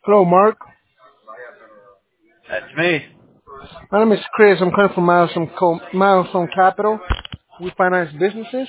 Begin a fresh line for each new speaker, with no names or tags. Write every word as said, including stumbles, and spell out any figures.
Hello, Mark.
That's me.
My name is Chris. I'm calling from Milestone, Co- Milestone Capital. We finance businesses.